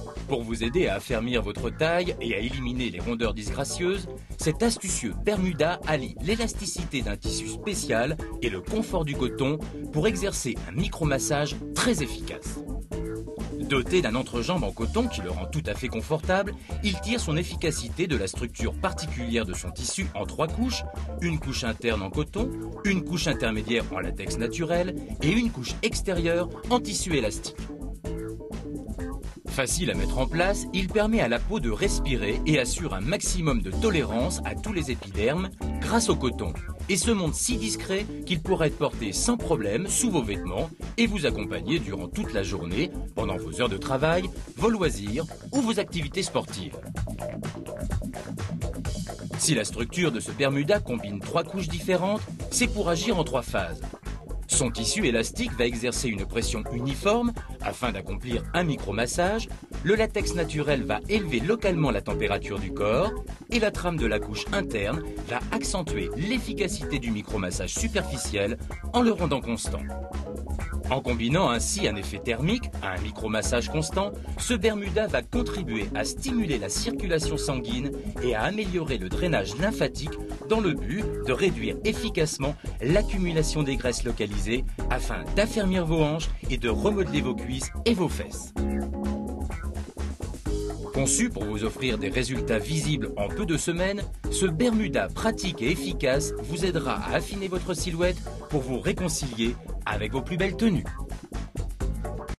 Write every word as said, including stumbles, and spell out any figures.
Pour vous aider à affermir votre taille et à éliminer les rondeurs disgracieuses, cet astucieux Bermuda allie l'élasticité d'un tissu spécial et le confort du coton pour exercer un micromassage très efficace. Doté d'un entrejambe en coton qui le rend tout à fait confortable, il tire son efficacité de la structure particulière de son tissu en trois couches, une couche interne en coton, une couche intermédiaire en latex naturel et une couche extérieure en tissu élastique. Facile à mettre en place, il permet à la peau de respirer et assure un maximum de tolérance à tous les épidermes grâce au coton, et se montre si discret qu'il pourrait être porté sans problème sous vos vêtements et vous accompagner durant toute la journée, pendant vos heures de travail, vos loisirs ou vos activités sportives. Si la structure de ce Bermuda combine trois couches différentes, c'est pour agir en trois phases. Son tissu élastique va exercer une pression uniforme afin d'accomplir un micromassage, le latex naturel va élever localement la température du corps et la trame de la couche interne va accentuer l'efficacité du micromassage superficiel en le rendant constant. En combinant ainsi un effet thermique à un micromassage constant, ce Bermuda va contribuer à stimuler la circulation sanguine et à améliorer le drainage lymphatique dans le but de réduire efficacement l'accumulation des graisses localisées afin d'affermir vos hanches et de remodeler vos cuisses et vos fesses. Conçu pour vous offrir des résultats visibles en peu de semaines, ce Bermuda pratique et efficace vous aidera à affiner votre silhouette pour vous réconcilier avec vos plus belles tenues.